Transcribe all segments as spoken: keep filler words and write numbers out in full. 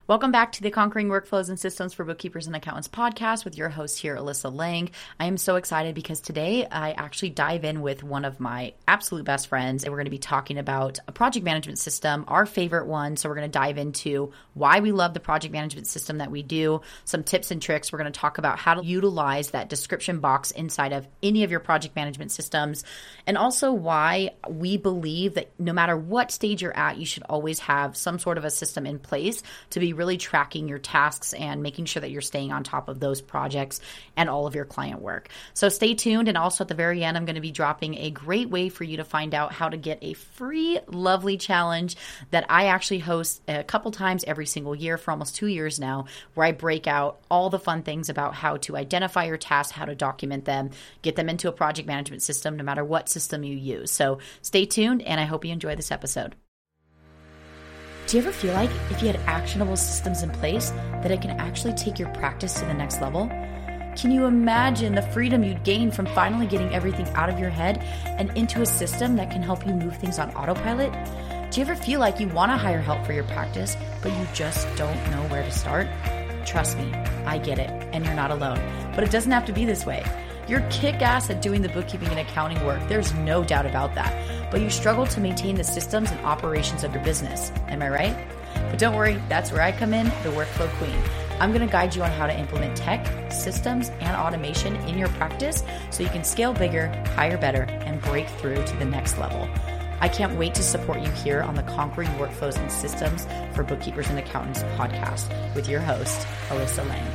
Welcome back to the Conquering Workflows and Systems for Bookkeepers and Accountants podcast with your host here, Alyssa Lang. I am so excited because today I actually dive in with one of my absolute best friends, and we're going to be talking about a project management system, our favorite one. So we're going to dive into why we love the project management system that we do, some tips and tricks. We're going to talk about how to utilize that description box inside of any of your project management systems, and also why we believe that no matter what stage you're at, you should always have some sort of a system in place to be really tracking your tasks and making sure that you're staying on top of those projects and all of your client work. So stay tuned. And also at the very end, I'm going to be dropping a great way for you to find out how to get a free, lovely challenge that I actually host a couple times every single year for almost two years now, where I break out all the fun things about how to identify your tasks, how to document them, get them into a project management system, no matter what system you use. So stay tuned, and I hope you enjoy this episode. Do you ever feel like if you had actionable systems in place that it can actually take your practice to the next level? Can you imagine the freedom you'd gain from finally getting everything out of your head and into a system that can help you move things on autopilot? Do you ever feel like you want to hire help for your practice, but you just don't know where to start? Trust me, I get it, and you're not alone. But it doesn't have to be this way. You're kick-ass at doing the bookkeeping and accounting work. There's no doubt about that. But you struggle to maintain the systems and operations of your business. Am I right? But don't worry, that's where I come in, the workflow queen. I'm going to guide you on how to implement tech, systems, and automation in your practice so you can scale bigger, hire better, and break through to the next level. I can't wait to support you here on the Conquering Workflows and Systems for Bookkeepers and Accountants podcast with your host, Alyssa Lang.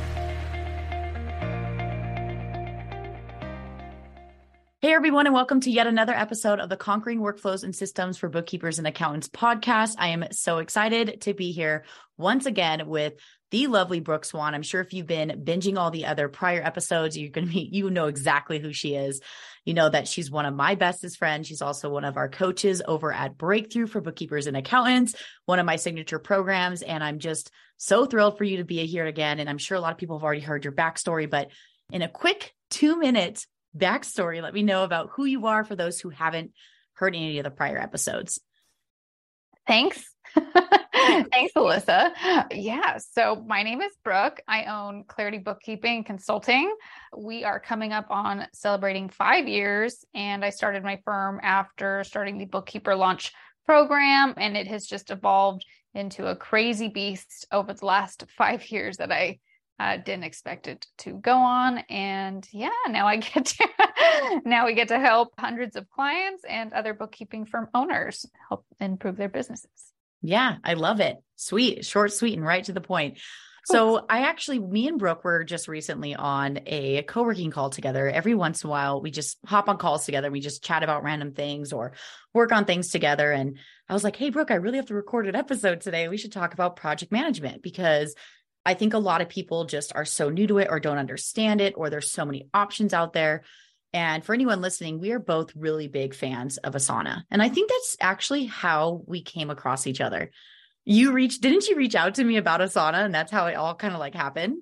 Hey everyone, and welcome to yet another episode of the Conquering Workflows and Systems for Bookkeepers and Accountants podcast. I am so excited to be here once again with the lovely Brooke Swan. I'm sure if you've been binging all the other prior episodes, you're going to be, you know exactly who she is. You know that she's one of my bestest friends. She's also one of our coaches over at Breakthrough for Bookkeepers and Accountants, one of my signature programs. And I'm just so thrilled for you to be here again. And I'm sure a lot of people have already heard your backstory, but in a quick two minutes backstory, let me know about who you are for those who haven't heard any of the prior episodes. Thanks. Thanks, Alyssa. Yeah. So my name is Brooke. I own Clarity Bookkeeping Consulting. We are coming up on celebrating five years, and I started my firm after starting the Bookkeeper Launch program, and it has just evolved into a crazy beast over the last five years that I Uh, didn't expect it to go on. And yeah, now I get to, now we get to help hundreds of clients and other bookkeeping firm owners help improve their businesses. Yeah, I love it. Sweet, short, sweet, and right to the point. So I actually, me and Brooke were just recently on a co-working call together. Every once in a while, we just hop on calls together. We just chat about random things or work on things together. And I was like, hey, Brooke, I really have to record an episode today. We should talk about project management, because I think a lot of people just are so new to it or don't understand it, or there's so many options out there. And for anyone listening, we are both really big fans of Asana. And I think that's actually how we came across each other. You reached, didn't you reach out to me about Asana? And that's how it all kind of like happened?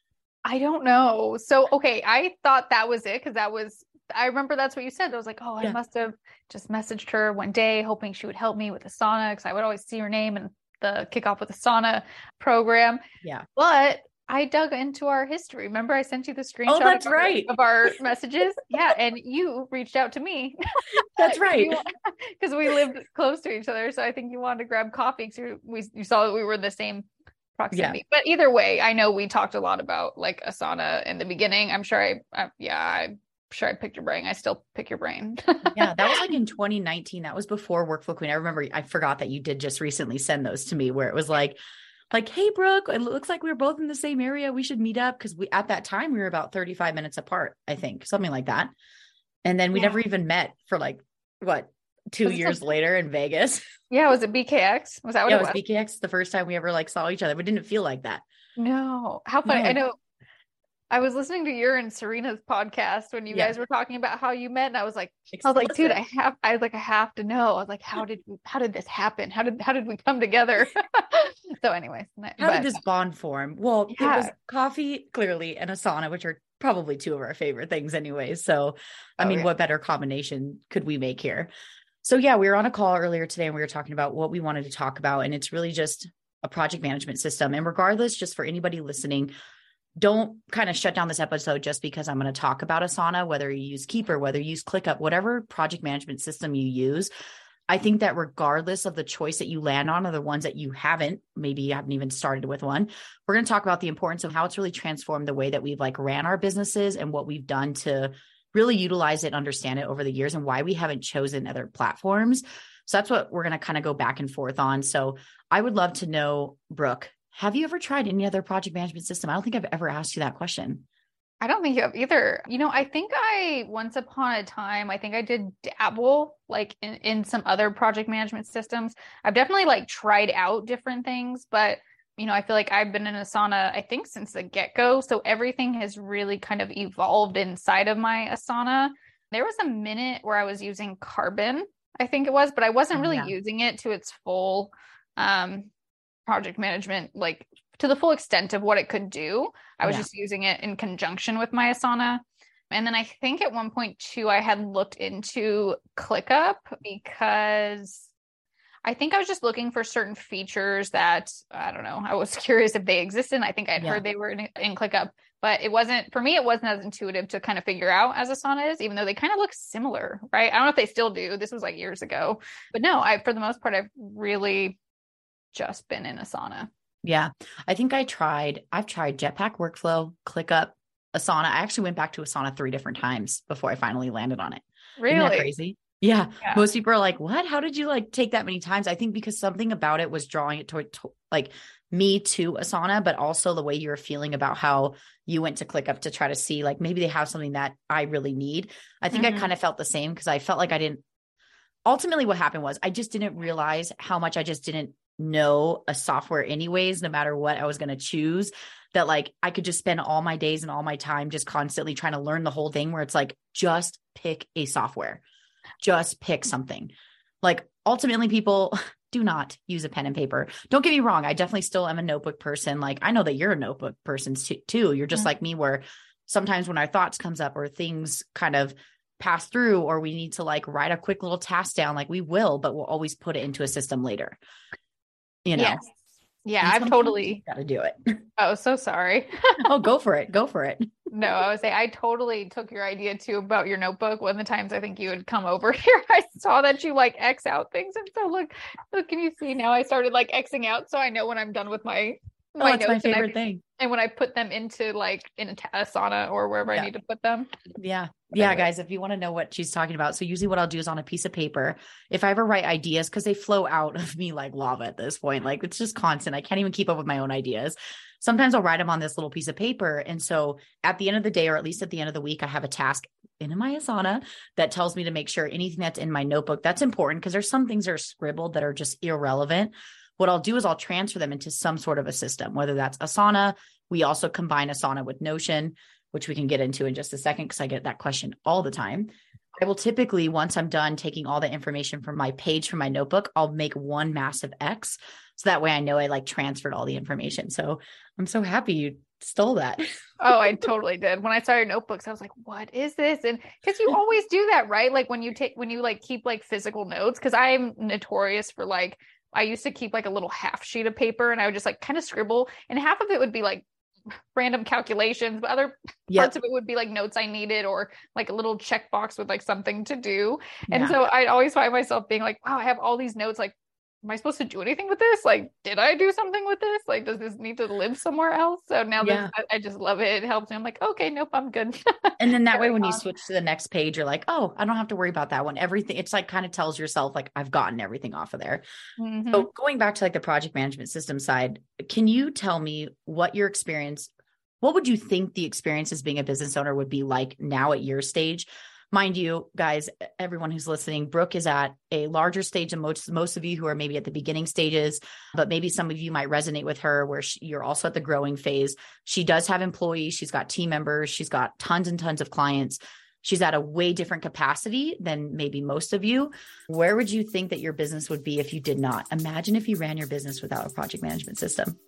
I don't know. So, okay. I thought that was it. Cause that was, I remember that's what you said. I was like, oh, Yeah. I must have just messaged her one day hoping she would help me with Asana. Cause I would always see her name and the Kickoff with Asana program. Yeah. But I dug into our history. Remember I sent you the screenshot Oh, that's of, our, right. of our messages? Yeah. And you reached out to me. That's right. Because we lived close to each other. So I think you wanted to grab coffee because we, you saw that we were the same proximity. Yeah. But either way, I know we talked a lot about like Asana in the beginning. I'm sure I, I yeah, I'm sure I picked your brain. I still pick your brain. Yeah, that was like in twenty nineteen. That was before Workflow Queen. I remember, I forgot that you did just recently send those to me, where it was like, like, hey, Brooke, it looks like we were both in the same area. We should meet up. Cause we, at that time, we were about thirty-five minutes apart, I think, something like that. And then we yeah. never even met for like, what, two years a- later in Vegas. Yeah. Was it B K X? Was that what yeah, it was? it was B K X the first time we ever like saw each other, but it didn't feel like that. No. How funny. No. I know. I was listening to your and Serena's podcast when you yeah. guys were talking about how you met, and I was like, Explicit. I was like, dude, I have, I was like, I have to know. I was like, how did, how did this happen? How did, how did we come together? So, anyways, how but, did this bond form? Well, yeah. it was coffee, clearly, and Asana, which are probably two of our favorite things, anyways. So, I oh, mean, yeah. what better combination could we make here? So, yeah, we were on a call earlier today, and we were talking about what we wanted to talk about, and it's really just a project management system. And regardless, just for anybody listening, don't kind of shut down this episode just because I'm going to talk about Asana, whether you use Keeper, whether you use ClickUp, whatever project management system you use. I think that regardless of the choice that you land on or the ones that you haven't, maybe you haven't even started with one, we're going to talk about the importance of how it's really transformed the way that we've like ran our businesses and what we've done to really utilize it, understand it over the years, and why we haven't chosen other platforms. So that's what we're going to kind of go back and forth on. So I would love to know, Brooke, have you ever tried any other project management system? I don't think I've ever asked you that question. I don't think you have either. You know, I think I, once upon a time, I think I did dabble like in, in some other project management systems. I've definitely like tried out different things, but you know, I feel like I've been in Asana, I think since the get-go. So everything has really kind of evolved inside of my Asana. There was a minute where I was using Carbon, I think it was, but I wasn't really yeah. using it to its full um, project management, like to the full extent of what it could do. I was yeah. just using it in conjunction with my Asana. And then I think at one point too, I had looked into ClickUp because I think I was just looking for certain features that, I don't know, I was curious if they existed. I think I'd yeah. heard they were in, in ClickUp, but it wasn't, for me, it wasn't as intuitive to kind of figure out as Asana is, even though they kind of look similar, right? I don't know if they still do. This was like years ago, but no, I, for the most part, I've really just been in Asana. Yeah. I think I tried, I've tried Jetpack Workflow, ClickUp, Asana. I actually went back to Asana three different times before I finally landed on it. Really? Isn't that crazy? Yeah. yeah. Most people are like, what? How did you like take that many times? I think because something about it was drawing it toward to, like me to Asana, but also the way you were feeling about how you went to ClickUp to try to see like, maybe they have something that I really need. I think mm-hmm. I kind of felt the same because I felt like I didn't, ultimately what happened was I just didn't realize how much I just didn't know a software anyways, no matter what I was going to choose, that like I could just spend all my days and all my time just constantly trying to learn the whole thing where it's like, just pick a software. Just pick something. Like ultimately people do not use a pen and paper. Don't get me wrong. I definitely still am a notebook person. Like I know that you're a notebook person too. You're just mm-hmm. like me where sometimes when our thoughts comes up or things kind of pass through or we need to like write a quick little task down, like we will, but we'll always put it into a system later. You know? Yes. Yeah, I've totally got to do it. Oh, so sorry. Oh, go for it. Go for it. No, I would say I totally took your idea too about your notebook. One of the times I think you had come over here, I saw that you like X out things. And so look, look, can you see now I started like Xing out. So I know when I'm done with my, my oh, it's notes my favorite and I, thing. And when I put them into like in a Asana or wherever yeah. I need to put them. Yeah. Yeah, guys, if you want to know what she's talking about. So usually what I'll do is on a piece of paper, if I ever write ideas, because they flow out of me like lava at this point, like it's just constant. I can't even keep up with my own ideas. Sometimes I'll write them on this little piece of paper. And so at the end of the day, or at least at the end of the week, I have a task in my Asana that tells me to make sure anything that's in my notebook, that's important because there's some things that are scribbled that are just irrelevant. What I'll do is I'll transfer them into some sort of a system, whether that's Asana. We also combine Asana with Notion, which we can get into in just a second because I get that question all the time. I will typically, once I'm done taking all the information from my page from my notebook, I'll make one massive X. So that way I know I like transferred all the information. So I'm so happy you stole that. Oh, I totally did. When I started notebooks, I was like, what is this? And because you always do that, right? Like when you take, when you like keep like physical notes, because I'm notorious for like, I used to keep like a little half sheet of paper and I would just like kind of scribble and half of it would be like random calculations, but other yep. parts of it would be like notes I needed or like a little checkbox with like something to do. And yeah. so I'd always find myself being like, wow, I have all these notes. Like, am I supposed to do anything with this? Like, did I do something with this? Like, does this need to live somewhere else? So now yeah. that I, I just love it. It helps me. I'm like, okay, nope, I'm good. And then that way, when you switch to the next page, you're like, oh, I don't have to worry about that one. Everything, it's like kind of tells yourself like, I've gotten everything off of there. Mm-hmm. So going back to like the project management system side, can you tell me what your experience, what would you think the experience as being a business owner would be like now at your stage? Mind you, guys, everyone who's listening, Brooke is at a larger stage than most, most of you who are maybe at the beginning stages, but maybe some of you might resonate with her where she, you're also at the growing phase. She does have employees. She's got team members. She's got tons and tons of clients. She's at a way different capacity than maybe most of you. Where would you think that your business would be if you did not? Imagine if you ran your business without a project management system.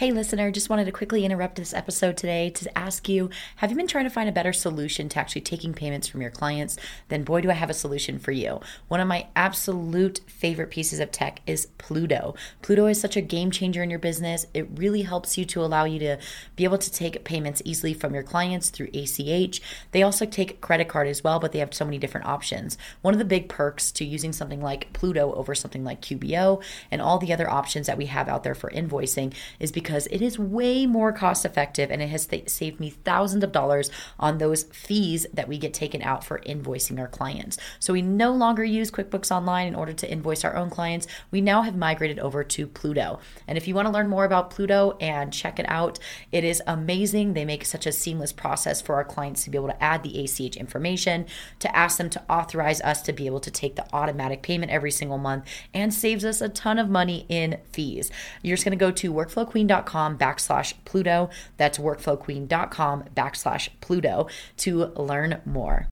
Hey, listener, just wanted to quickly interrupt this episode today to ask you, have you been trying to find a better solution to actually taking payments from your clients? Then boy, do I have a solution for you. One of my absolute favorite pieces of tech is Pluto. Pluto is such a game changer in your business. It really helps you to allow you to be able to take payments easily from your clients through A C H. They also take credit card as well, but they have so many different options. One of the big perks to using something like Pluto over something like Q B O and all the other options that we have out there for invoicing is because because it is way more cost effective and it has th- saved me thousands of dollars on those fees that we get taken out for invoicing our clients. So we no longer use QuickBooks Online in order to invoice our own clients. We now have migrated over to Pluto. And if you want to learn more about Pluto and check it out, it is amazing. They make such a seamless process for our clients to be able to add the A C H information, to ask them to authorize us to be able to take the automatic payment every single month, and saves us a ton of money in fees. You're just going to go to workflowqueen.com backslash Pluto. That's workflowqueen.com backslash Pluto to learn more.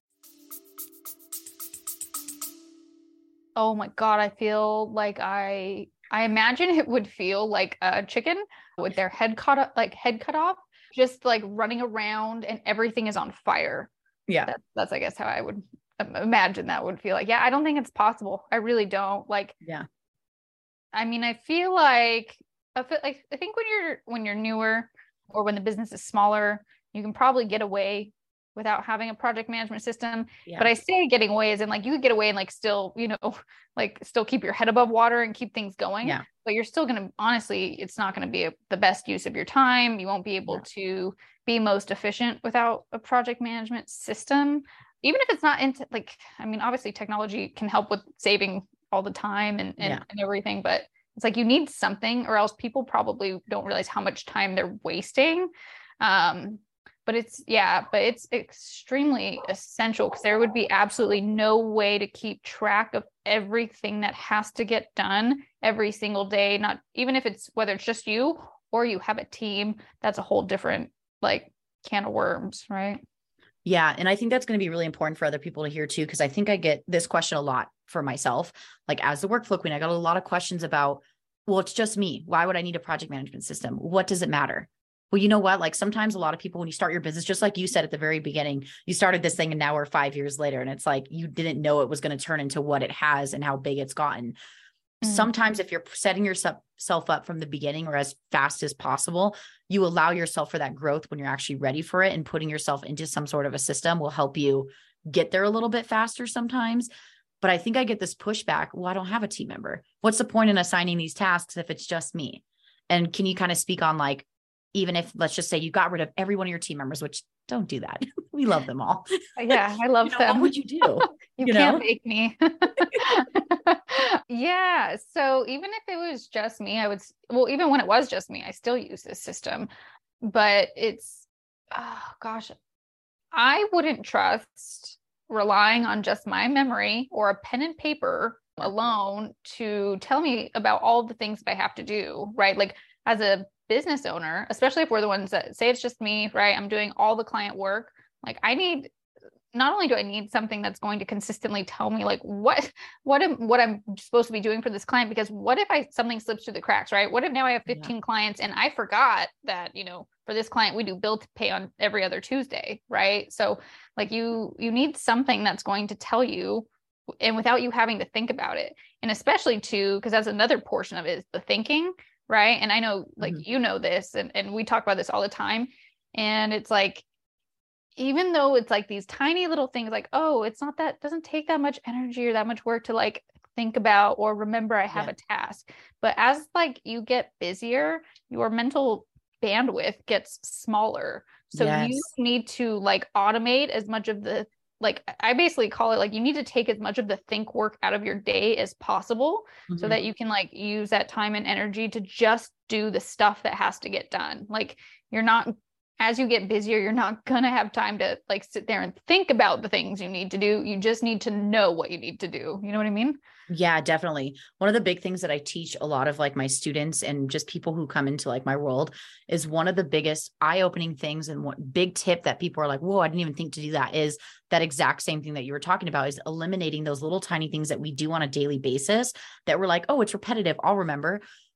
Oh my God. I feel like I, I imagine it would feel like a chicken with their head cut up, like head cut off, just like running around and everything is on fire. Yeah. That's, that's, I guess, how I would imagine that would feel like. Yeah. I don't think it's possible. I really don't. Like, yeah. I mean, I feel like, I feel like, I think when you're, when you're newer or when the business is smaller, you can probably get away without having a project management system. Yeah. But I say getting away as in like, you could get away and like still, you know, like still keep your head above water and keep things going. Yeah. But you're still going to, honestly, it's not going to be a, the best use of your time. You won't be able yeah. to be most efficient without a project management system. Even if it's not into like, I mean, obviously technology can help with saving all the time and, and, yeah. and everything, but it's like you need something or else people probably don't realize how much time they're wasting. Um, but it's, yeah, but it's extremely essential because there would be absolutely no way to keep track of everything that has to get done every single day. Not even if it's, whether it's just you or you have a team, that's a whole different like can of worms, right? Yeah. And I think that's going to be really important for other people to hear too, because I think I get this question a lot for myself. Like as the workflow queen, I got a lot of questions about, well, it's just me. Why would I need a project management system? What does it matter? Well, you know what? Like sometimes a lot of people, when you start your business, just like you said at the very beginning, you started this thing and now we're five years later. And it's like, you didn't know it was going to turn into what it has and how big it's gotten. Mm-hmm. Sometimes if you're setting yourself up from the beginning or as fast as possible, you allow yourself for that growth when you're actually ready for it, and putting yourself into some sort of a system will help you get there a little bit faster sometimes. But I think I get this pushback. Well, I don't have a team member. What's the point in assigning these tasks if it's just me? And can you kind of speak on like, even if, let's just say you got rid of every one of your team members, which don't do that. We love them all. Yeah, I love you know, them. What would you do? you, you can't know? make me. Yeah. So even if it was just me, I would, well, even when it was just me, I still use this system, but it's, oh gosh, I wouldn't trust relying on just my memory or a pen and paper alone to tell me about all the things that I have to do, right? Like as a business owner, especially if we're the ones that say it's just me, right? I'm doing all the client work. Like I need, not only do I need something that's going to consistently tell me like what, what am, what I'm supposed to be doing for this client, because what if I, something slips through the cracks, right? What if now I have fifteen yeah. clients and I forgot that, you know, for this client, we do bill to pay on every other Tuesday, right? So like you, you need something that's going to tell you, and without you having to think about it. And especially too, because that's another portion of it is the thinking, right? And I know like, mm-hmm. you know this, and, and we talk about this all the time. And it's like, even though it's like these tiny little things like, oh, it's not that, doesn't take that much energy or that much work to like think about or remember I have yeah. a task. But as like you get busier, your mental bandwidth gets smaller. So yes. you need to like automate as much of the, like, I basically call it like, you need to take as much of the think work out of your day as possible mm-hmm. so that you can like use that time and energy to just do the stuff that has to get done. Like you're not, as you get busier, you're not going to have time to like sit there and think about the things you need to do. You just need to know what you need to do. You know what I mean? Yeah, definitely. One of the big things that I teach a lot of like my students and just people who come into like my world is one of the biggest eye-opening things. And one big tip that people are like, whoa, I didn't even think to do that, is that exact same thing that you were talking about, is eliminating those little tiny things that we do on a daily basis that we're like, oh, it's repetitive, I'll remember.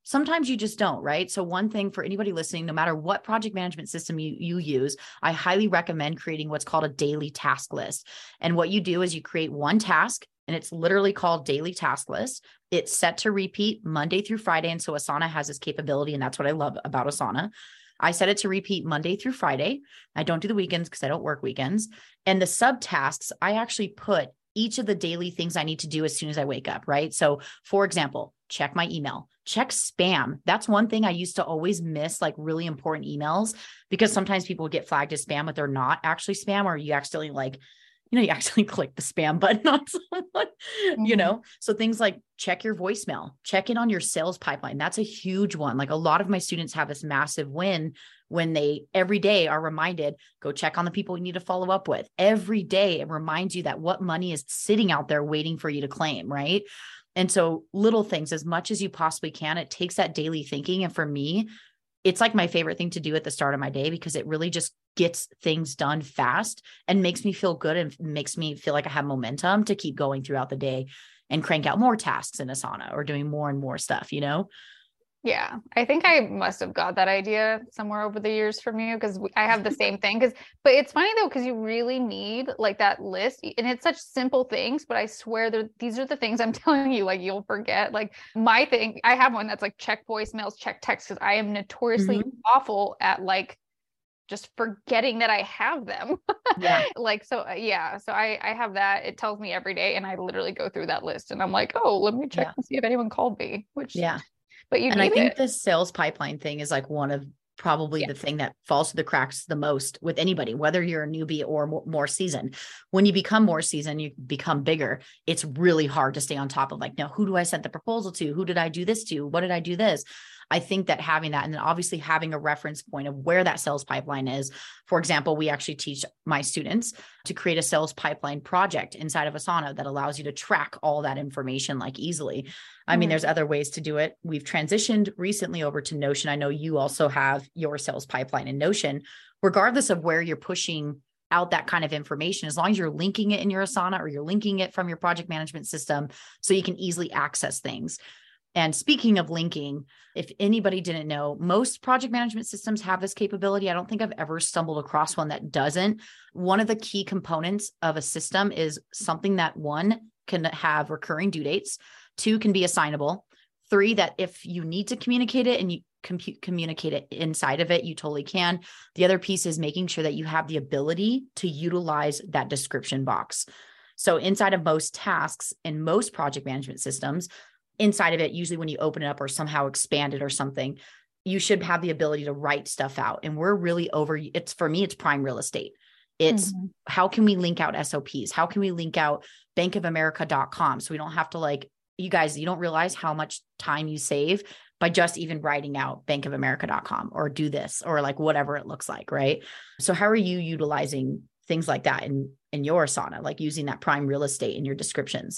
Sometimes you just don't, right? So one thing for anybody listening, no matter what project management system you, you use, I highly recommend creating what's called a daily task list. And what you do is you create one task, and it's literally called daily task list. It's set to repeat Monday through Friday. And so Asana has this capability, and that's what I love about Asana. I set it to repeat Monday through Friday. I don't do the weekends because I don't work weekends. And the subtasks, I actually put each of the daily things I need to do as soon as I wake up, right? So for example, check my email, check spam. That's one thing I used to always miss, like really important emails, because sometimes people get flagged as spam, but they're not actually spam, or you accidentally like, you know, you actually click the spam button on someone, mm-hmm. you know? So things like check your voicemail, check in on your sales pipeline. That's a huge one. Like a lot of my students have this massive win when they every day are reminded, go check on the people you need to follow up with. Every day it reminds you that what money is sitting out there waiting for you to claim, right? And so little things, as much as you possibly can, it takes that daily thinking. And for me, it's like my favorite thing to do at the start of my day, because it really just gets things done fast and makes me feel good and makes me feel like I have momentum to keep going throughout the day and crank out more tasks in Asana or doing more and more stuff, you know? Yeah, I think I must have got that idea somewhere over the years from you, because I have the same thing. Because, but it's funny though, because you really need like that list, and it's such simple things. But I swear that these are the things I'm telling you, like you'll forget. Like my thing, I have one that's like check voicemails, check texts, because I am notoriously mm-hmm. awful at like just forgetting that I have them. Yeah. Like, so yeah. So I, I have that. It tells me every day, and I literally go through that list, and I'm like, oh, let me check yeah. and see if anyone called me, which yeah. But you and need I think it. the sales pipeline thing is like one of probably yeah. the thing that falls through the cracks the most with anybody, whether you're a newbie or more, more seasoned. When you become more seasoned, you become bigger. It's really hard to stay on top of like, now who do I send the proposal to? Who did I do this to? What did I do this? I think that having that, and then obviously having a reference point of where that sales pipeline is. For example, we actually teach my students to create a sales pipeline project inside of Asana that allows you to track all that information like easily. I mean, mm-hmm. there's other ways to do it. We've transitioned recently over to Notion. I know you also have your sales pipeline in Notion. Regardless of where you're pushing out that kind of information, as long as you're linking it in your Asana or you're linking it from your project management system so you can easily access things. And speaking of linking, if anybody didn't know, most project management systems have this capability. I don't think I've ever stumbled across one that doesn't. One of the key components of a system is something that one can have recurring due dates, two can be assignable, three that if you need to communicate it and you compute communicate it inside of it, you totally can. The other piece is making sure that you have the ability to utilize that description box. So inside of most tasks in most project management systems, inside of it, usually when you open it up or somehow expand it or something, you should have the ability to write stuff out. And we're really over, it's for me, it's prime real estate. It's mm-hmm. how can we link out S O Ps? How can we link out bank of america dot com? So we don't have to like, you guys, you don't realize how much time you save by just even writing out bank of america dot com or do this or like whatever it looks like. Right. So how are you utilizing things like that in, in your Asana, like using that prime real estate in your descriptions?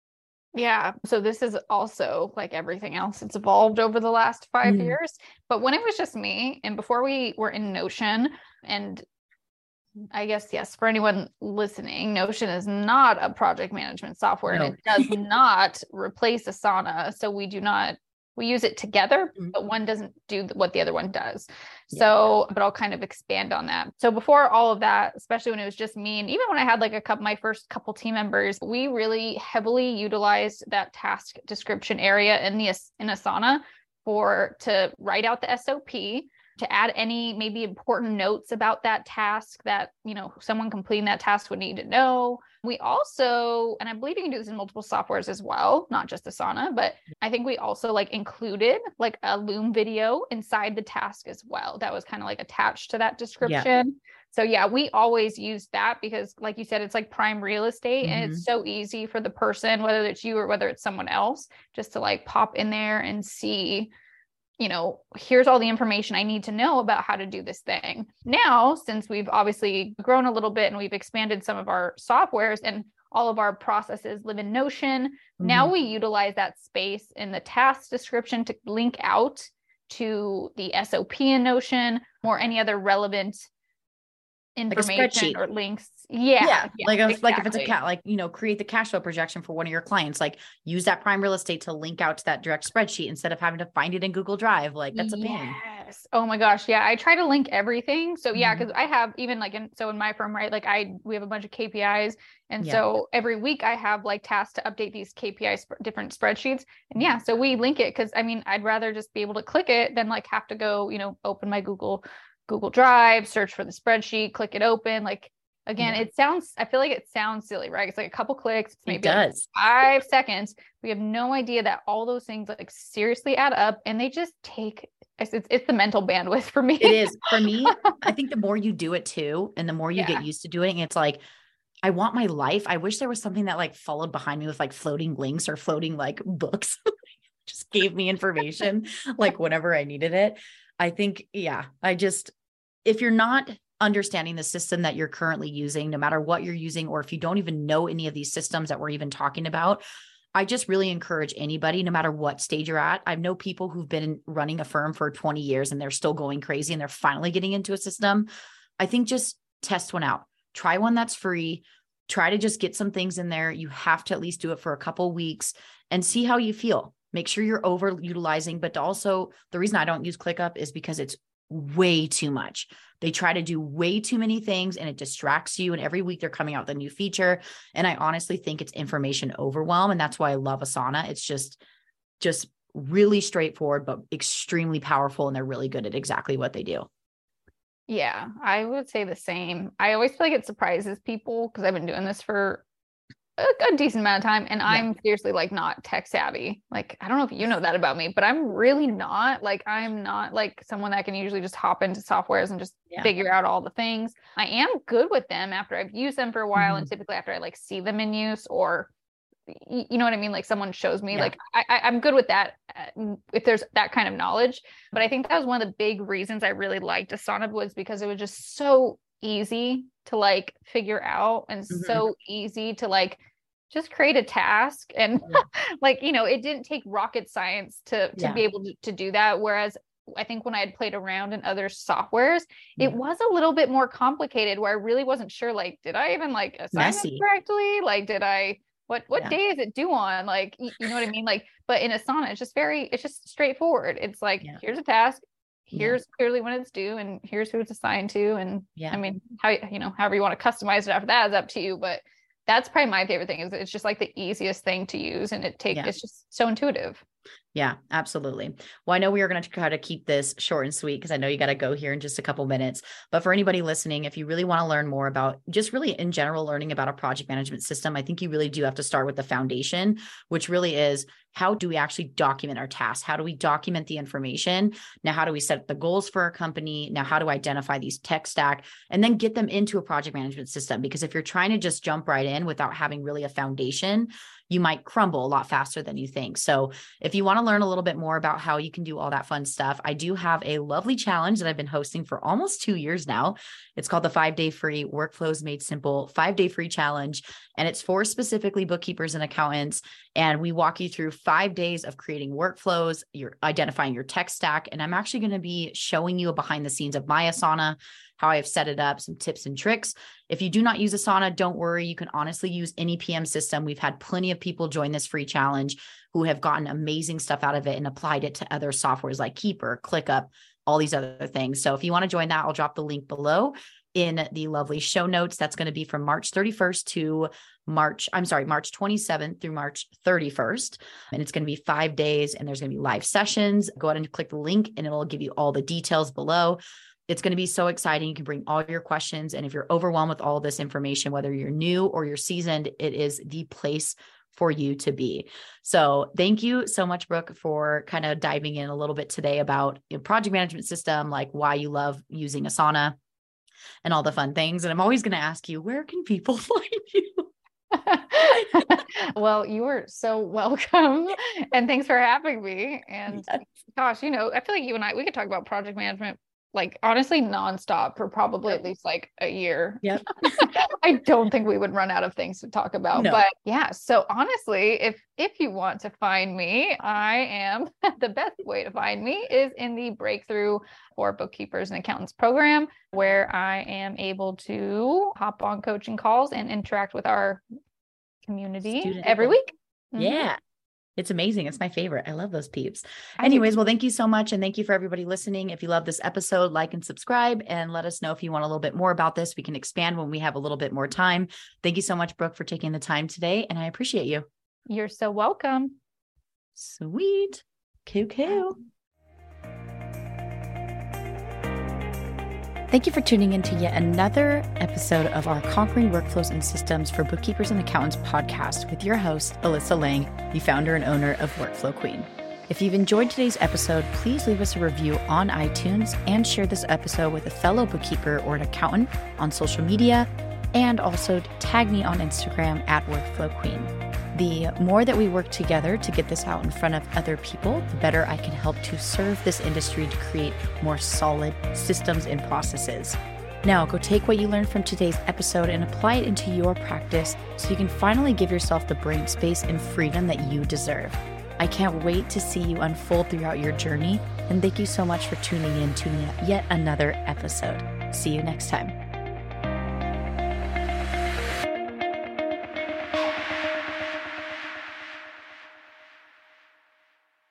Yeah. So this is also like everything else. It's evolved over the last five mm. years. But when it was just me and before we were in Notion, and I guess, yes, for anyone listening, Notion is not a project management software no. and it does not replace Asana. So we do not, we use it together, mm-hmm. but one doesn't do what the other one does. Yeah. So, but I'll kind of expand on that. So before all of that, especially when it was just me, and even when I had like a couple, my first couple team members, we really heavily utilized that task description area in the, in Asana for, to write out the S O P, to add any maybe important notes about that task that, you know, someone completing that task would need to know. We also, and I believe you can do this in multiple softwares as well, not just Asana, but I think we also like included like a Loom video inside the task as well. That was kind of like attached to that description. Yeah. So yeah, we always use that because like you said, it's like prime real estate mm-hmm. and it's so easy for the person, whether it's you or whether it's someone else, just to like pop in there and see, you know, here's all the information I need to know about how to do this thing. Now, since we've obviously grown a little bit and we've expanded some of our softwares and all of our processes live in Notion, mm-hmm. now we utilize that space in the task description to link out to the S O P in Notion or any other relevant like a information spreadsheet. or links. Yeah. Yeah. Yeah, Like, if, like if it's a exactly. cat, like, you know, create the cash flow projection for one of your clients, like use that prime real estate to link out to that direct spreadsheet instead of having to find it in Google Drive. Like that's a pain. Yes. Oh my gosh. Yeah. I try to link everything. So yeah, Mhm. because I have even like in so in my firm, right? Like I we have a bunch of K P Is. And Yeah. so every week I have like tasks to update these K P I sp- different spreadsheets. And yeah, so we link it because I mean I'd rather just be able to click it than like have to go, you know, open my Google Google Drive, search for the spreadsheet, click it open. Like again, Yeah. it sounds I feel like it sounds silly, right? It's like a couple clicks, it's It maybe like does. five seconds. We have no idea that all those things like seriously add up and they just take it's, it's, it's the mental bandwidth for me. It is for me. I think the more you do it too, and the more you Yeah. get used to doing it, it's like, I want my life. I wish there was something that like followed behind me with like floating links or floating like books, just gave me information like whenever I needed it. I think, yeah, I just, if you're not understanding the system that you're currently using, no matter what you're using, or if you don't even know any of these systems that we're even talking about, I just really encourage anybody, no matter what stage you're at. I know people who've been running a firm for twenty years and they're still going crazy and they're finally getting into a system. I think just test one out. Try one that's free. Try to just get some things in there. You have to at least do it for a couple weeks and see how you feel. Make sure you're overutilizing, but also the reason I don't use ClickUp is because it's way too much. They try to do way too many things and it distracts you. And every week they're coming out with a new feature. And I honestly think it's information overwhelm. And that's why I love Asana. It's just, just really straightforward, but extremely powerful. And they're really good at exactly what they do. Yeah, I would say the same. I always feel like it surprises people because I've been doing this for a, a decent amount of time and Yeah. I'm seriously like not tech savvy. Like, I don't know if you know that about me, but I'm really not. Like, I'm not like someone that can usually just hop into softwares and just Yeah. figure out all the things. I am good with them after I've used them for a while, Mhm. and typically after I like see them in use or you know what I mean? Like someone shows me, Yeah. like I, I, I'm good with that uh, if there's that kind of knowledge. But I think that was one of the big reasons I really liked Asana was because it was just so easy to like figure out and Mhm. so easy to like just create a task. And Yeah. like, you know, it didn't take rocket science to, to Yeah. be able to, to do that. Whereas I think when I had played around in other softwares, Yeah. it was a little bit more complicated where I really wasn't sure, like, did I even like assign this Messy. correctly? Like, did I, what, what Yeah. day is it due on? Like, you, you know what I mean? Like, but in Asana, it's just very, it's just straightforward. It's like, Yeah. here's a task, Yeah. here's clearly when it's due, and here's who it's assigned to. And Yeah. I mean, how, you know, however you want to customize it after that is up to you. But that's probably my favorite thing is it's just like the easiest thing to use. And it takes, Yeah. it's just so intuitive. Yeah, absolutely. Well, I know we are going to try to keep this short and sweet because I know you got to go here in just a couple minutes. But for anybody listening, if you really want to learn more about just really in general learning about a project management system, I think you really do have to start with the foundation, which really is how do we actually document our tasks? How do we document the information? Now, how do we set the goals for our company? Now, how do I identify these tech stack and then get them into a project management system? Because if you're trying to just jump right in without having really a foundation, you might crumble a lot faster than you think. So if you want to learn a little bit more about how you can do all that fun stuff, I do have a lovely challenge that I've been hosting for almost two years now. It's called the five day free Workflows Made Simple five day free challenge. And it's for specifically bookkeepers and accountants. And we walk you through five days of creating workflows, you're identifying your tech stack. And I'm actually going to be showing you a behind the scenes of my Asana, how I've set it up, some tips and tricks. If you do not use Asana, don't worry. You can honestly use any P M system. We've had plenty of people join this free challenge who have gotten amazing stuff out of it and applied it to other softwares like Keeper, ClickUp, all these other things. So if you want to join that, I'll drop the link below in the lovely show notes. That's going to be from March thirty-first to March, I'm sorry, March twenty-seventh through March thirty-first. And it's going to be five days and there's going to be live sessions. Go ahead and click the link and it'll give you all the details below. It's going to be so exciting. You can bring all your questions. And if you're overwhelmed with all this information, whether you're new or you're seasoned, it is the place for you to be. So thank you so much, Brooke, for kind of diving in a little bit today about your project management system, like why you love using Asana and all the fun things. And I'm always going to ask you, where can people find you? Well, you are so welcome. And thanks for having me. And Yes. gosh, you know, I feel like you and I, we could talk about project management like honestly nonstop for probably Yep. at least like a year. Yep. I don't think we would run out of things to talk about. No. But yeah, so honestly, if if you want to find me, I am the best way to find me is in the Breakthrough for Bookkeepers and Accountants program, where I am able to hop on coaching calls and interact with our community Student every week. Mm-hmm. Yeah. It's amazing. It's my favorite. I love those peeps. I Anyways, well, thank you so much. And thank you for everybody listening. If you love this episode, like and subscribe and let us know if you want a little bit more about this. We can expand when we have a little bit more time. Thank you so much, Brooke, for taking the time today. And I appreciate you. You're so welcome. Sweet. Coo coo. Thank you for tuning in to yet another episode of our Conquering Workflows and Systems for Bookkeepers and Accountants podcast with your host, Alyssa Lang, the founder and owner of Workflow Queen. If you've enjoyed today's episode, please leave us a review on iTunes and share this episode with a fellow bookkeeper or an accountant on social media, and also tag me on Instagram at Workflow Queen. The more that we work together to get this out in front of other people, the better I can help to serve this industry to create more solid systems and processes. Now, go take what you learned from today's episode and apply it into your practice so you can finally give yourself the brain space and freedom that you deserve. I can't wait to see you unfold throughout your journey, and thank you so much for tuning in to yet another episode. See you next time.